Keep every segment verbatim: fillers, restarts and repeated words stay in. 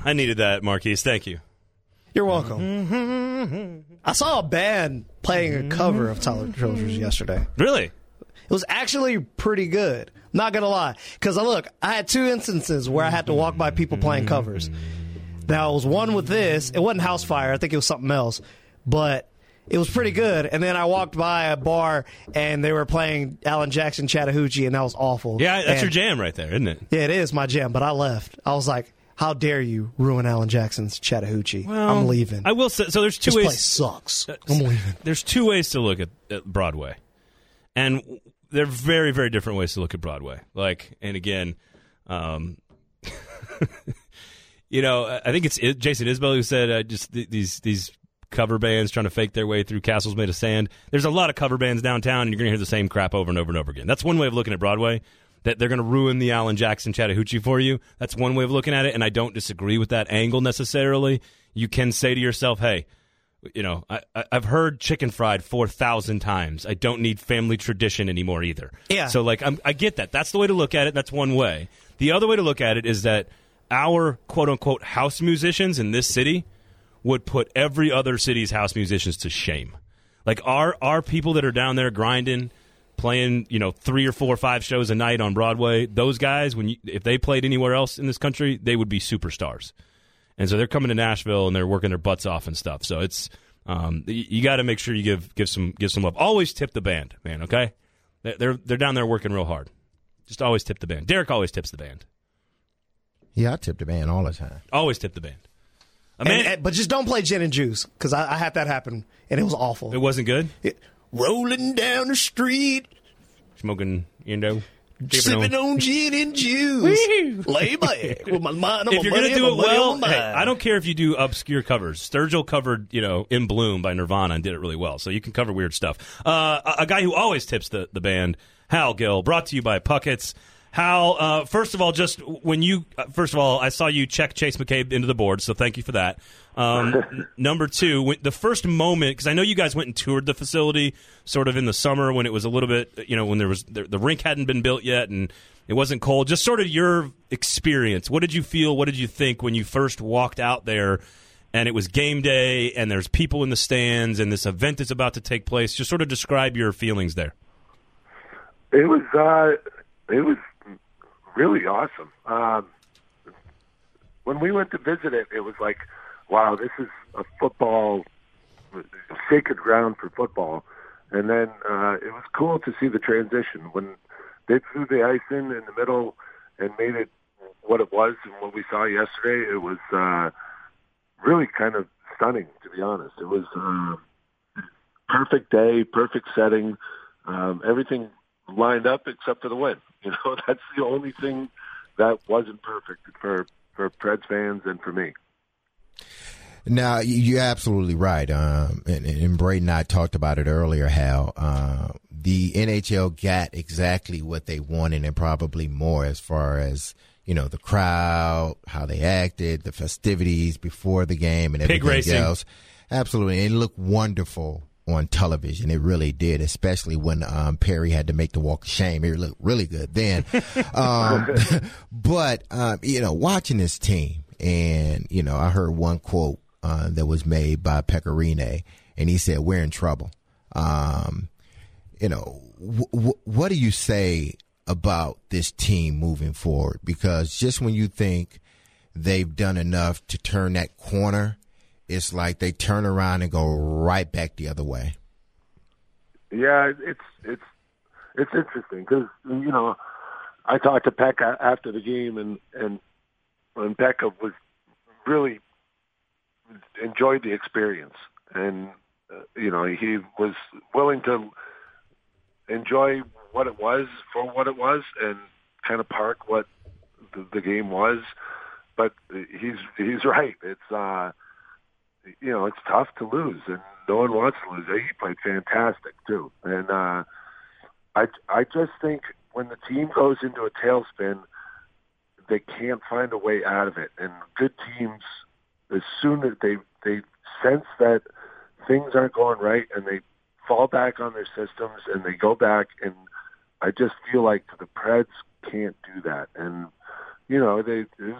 I needed that, Marquise. Thank you. You're welcome. I saw a band playing a cover of Tyler Childers yesterday. Really? It was actually pretty good. Not going to lie. Because, look, I had two instances where I had to walk by people playing covers. Now, it was one with this. It wasn't House Fire. I think it was something else. But it was pretty good. And then I walked by a bar, and they were playing Alan Jackson Chattahoochee, and that was awful. Yeah, that's and, your jam right there, isn't it? Yeah, it is my jam. But I left. I was like, how dare you ruin Alan Jackson's Chattahoochee? Well, I'm leaving. I will say, so there's two this ways. This place sucks. I'm leaving. There's two ways to look at, at Broadway. And they're very, very different ways to look at Broadway. Like, and again, um, you know, I think it's Jason Isbell who said uh, just th- these these cover bands trying to fake their way through castles made of sand. There's a lot of cover bands downtown, and you're going to hear the same crap over and over and over again. That's one way of looking at Broadway. That they're going to ruin the Alan Jackson Chattahoochee for you. That's one way of looking at it, and I don't disagree with that angle necessarily. You can say to yourself, hey, you know, I, I've heard chicken fried four thousand times. I don't need family tradition anymore either. Yeah. So, like, I'm, I get that. That's the way to look at it. That's one way. The other way to look at it is that our quote-unquote house musicians in this city would put every other city's house musicians to shame. Like, our, our people that are down there grinding, playing, you know, three or four or five shows a night on Broadway, those guys, when you, if they played anywhere else in this country, they would be superstars. And so they're coming to Nashville and they're working their butts off and stuff. So it's um, you, you got to make sure you give give some give some love. Always tip the band, man. Okay, they're they're down there working real hard. Just always tip the band. Derek always tips the band. Yeah, I tip the band all the time. Always tip the band. A man, and, and, but just don't play Gin and Juice because I, I had that happen and it was awful. It wasn't good. It, rolling down the street, smoking, you know, sipping on. on gin and juice. Lay back with my mind on if my you're money, gonna do it well, hey, I don't care if you do obscure covers. Sturgill covered, you know, "In Bloom" by Nirvana and did it really well. So you can cover weird stuff. Uh, a, a guy who always tips the, the band, Hal Gill, brought to you by Puckett's. Hal, uh, first of all, just when you, uh, first of all, I saw you check Chase McCabe into the board, so thank you for that. Um, n- number two, when, the first moment, because I know you guys went and toured the facility sort of in the summer when it was a little bit, you know, when there was, the, the rink hadn't been built yet and it wasn't cold. Just sort of your experience. What did you feel? What did you think when you first walked out there and it was game day and there's people in the stands and this event is about to take place? Just sort of describe your feelings there. It was, uh, it was, really awesome. Um, when we went to visit it, it was like, wow, this is a football, sacred ground for football. And then uh, it was cool to see the transition. When they threw the ice in in the middle and made it what it was and what we saw yesterday, it was uh, really kind of stunning, to be honest. It was uh, perfect day, perfect setting, um, everything lined up except for the win. You know, that's the only thing that wasn't perfect for, for Preds fans and for me. Now, you're absolutely right. Um, and, and Braden and I talked about it earlier, how uh, the N H L got exactly what they wanted and probably more as far as, you know, the crowd, how they acted, the festivities before the game and everything Pig racing. else. Absolutely. And it looked wonderful on television. It really did, especially when um, Perry had to make the walk of shame. It looked really good then. um, but, um, you know, watching this team, and, you know, I heard one quote uh, that was made by Pecorine, and he said, we're in trouble. Um, you know, w- w- what do you say about this team moving forward? Because just when you think they've done enough to turn that corner, it's like they turn around and go right back the other way. Yeah, it's it's it's interesting because, you know, I talked to Pekka after the game, and and and Pekka was really enjoyed the experience, and uh, you know, he was willing to enjoy what it was for what it was, and kind of park what the, the game was. But he's he's right. It's uh. You know, it's tough to lose, and no one wants to lose. He played fantastic too, and uh, I I just think when the team goes into a tailspin, they can't find a way out of it. And good teams, as soon as they they sense that things aren't going right, and they fall back on their systems and they go back, and I just feel like the Preds can't do that. And you know, they it was,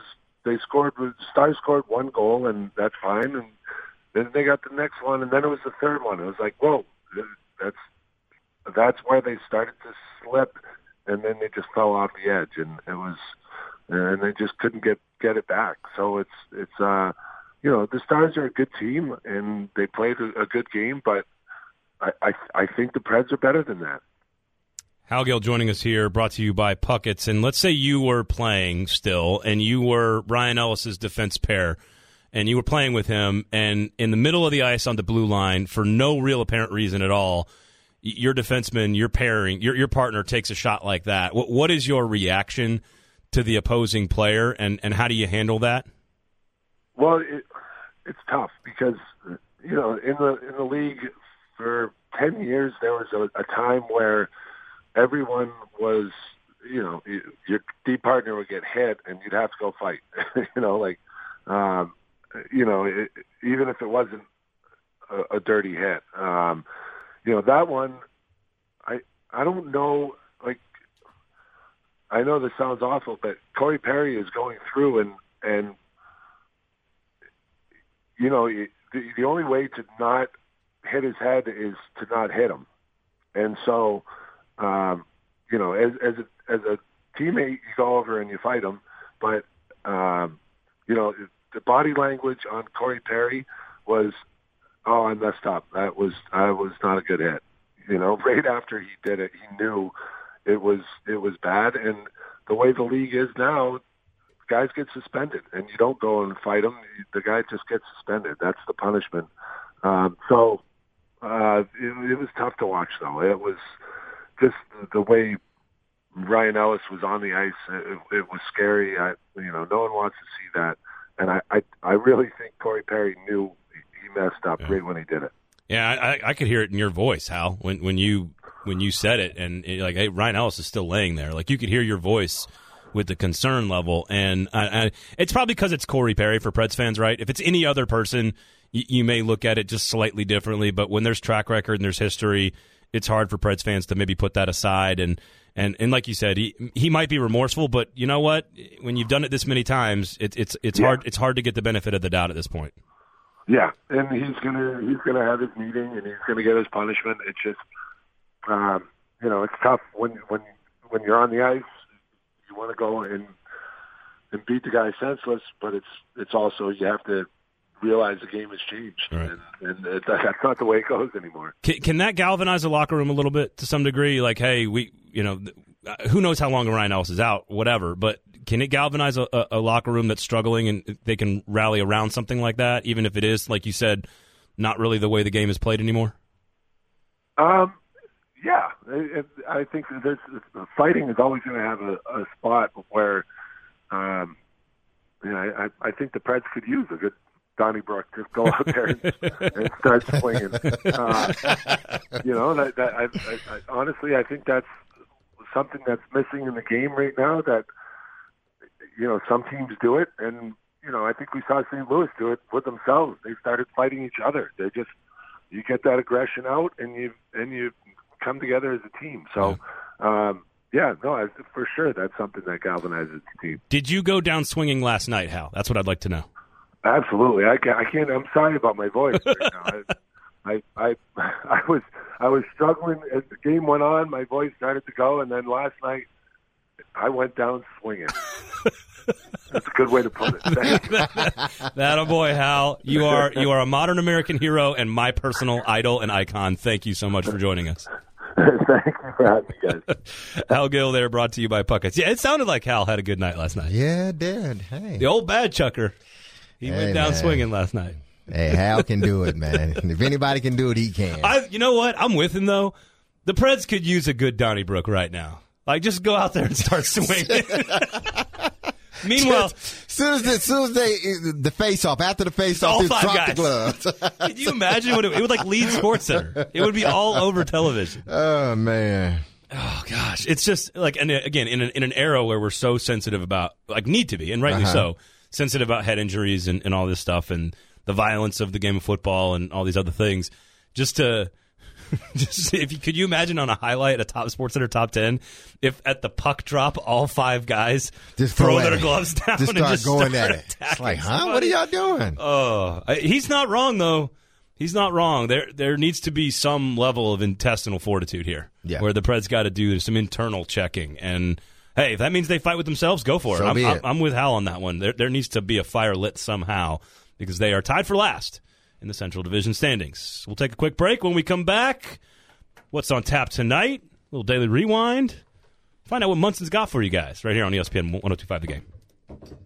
they scored. Stars scored one goal, and that's fine. And then they got the next one, and then it was the third one. It was like, whoa, that's that's where they started to slip, and then they just fell off the edge, and it was, and they just couldn't get get it back. So it's it's uh, you know, the Stars are a good team, and they played a, a good game, but I, I I think the Preds are better than that. Hal Gill joining us here, brought to you by Puckett's. And let's say you were playing still, and you were Ryan Ellis's defense pair, and you were playing with him, and in the middle of the ice on the blue line, for no real apparent reason at all, your defenseman, your pairing, your your partner takes a shot like that. What what is your reaction to the opposing player, and, and how do you handle that? Well, it, it's tough because, you know, in the in the league for ten years there was a, a time where everyone was, you know, your D partner would get hit and you'd have to go fight. you know, like, um, you know, it, even if it wasn't a, a dirty hit. Um, you know, that one, I I don't know, like, I know this sounds awful, but Corey Perry is going through and, and you know, the, the only way to not hit his head is to not hit him. And so, Um, you know, as as a, as a teammate, you go over and you fight him. But um, you know, the body language on Corey Perry was, "Oh, I messed up. That was I was not a good hit." You know, right after he did it, he knew it was it was bad. And the way the league is now, guys get suspended, and you don't go and fight him. The guy just gets suspended. That's the punishment. Um, so uh, it, it was tough to watch, though. It was. Just the way Ryan Ellis was on the ice, it, it was scary. I, you know, no one wants to see that, and I, I, I really think Corey Perry knew he messed up yeah. right when he did it. Yeah, I, I could hear it in your voice, Hal, when when you when you said it, and it, like, hey, Ryan Ellis is still laying there. Like, you could hear your voice with the concern level, and I, I, it's probably because it's Corey Perry for Preds fans, right? If it's any other person, you, you may look at it just slightly differently, but when there's track record and there's history, it's hard for Preds fans to maybe put that aside. And, and, and like you said, he he might be remorseful, but you know what? When you've done it this many times, it, it's it's yeah. hard it's hard to get the benefit of the doubt at this point. Yeah, and he's gonna he's gonna have his meeting and he's gonna get his punishment. It's just, um, you know, it's tough when when when you're on the ice. You want to go and and beat the guy senseless, but it's it's also you have to realize the game has changed, right. and, and it, that's not the way it goes anymore. Can, can that galvanize the locker room a little bit to some degree? Like, hey, we, you know, who knows how long Ryan Ellis is out, whatever, but can it galvanize a, a locker room that's struggling and they can rally around something like that, even if it is, like you said, not really the way the game is played anymore? Um, yeah, it, I think there's, fighting is always going to have a, a spot where, um, you know, I, I think the Preds could use a good Donnybrook, just go out there and, and start swinging. Uh, you know, that, that I, I, I, honestly, I think that's something that's missing in the game right now. That you know, some teams do it, and you know, I think we saw Saint Louis do it with themselves. They started fighting each other. They just you get that aggression out, and you and you come together as a team. So. Yeah. Um, Yeah, no, I, for sure, that's something that galvanizes the team. Did you go down swinging last night, Hal? That's what I'd like to know. Absolutely, I can't. I can't. I'm sorry about my voice right now. I, I, I, I was, I was struggling as the game went on. My voice started to go, and then last night, I went down swinging. That's a good way to put it. That a boy, Hal. You are you are a modern American hero and my personal idol and icon. Thank you so much for joining us. Thank you for having me, guys. Hal Gill there, brought to you by Puckett's. Yeah, it sounded like Hal had a good night last night. Yeah, it did. Hey. The old bad chucker. He hey, went down man. swinging last night. Hey, Hal can do it, man. If anybody can do it, he can. I, you know what? I'm with him, though. The Preds could use a good Donnybrook right now. Like, just go out there and start swinging. Meanwhile, as soon as, the, as soon as they the face off after the face off, all just five drop guys. the gloves. Can you imagine what it, it would like lead Sports Center? It would be all over television. Oh man. Oh gosh, it's just like, and again, in an, in an era where we're so sensitive about, like, need to be, and rightly Uh-huh. so, sensitive about head injuries and, and all this stuff, and the violence of the game of football and all these other things. Just to Just if you, could you imagine on a highlight, a top Sports Center top ten, if at the puck drop, all five guys just throw their gloves down just and start just going start at it. attacking It's like, huh? somebody? What are y'all doing? Oh, I- he's not wrong though. He's not wrong. There, there needs to be some level of intestinal fortitude here, Yeah. where the Preds got to do some internal checking. And hey, if that means they fight with themselves, go for it. So I'm, be I'm, it. I'm with Hal on that one. There, there needs to be a fire lit somehow because they are tied for last in the Central Division standings. We'll take a quick break. When we come back, what's on tap tonight? A little daily rewind. Find out what Munson's got for you guys right here on E S P N one oh two point five The Game.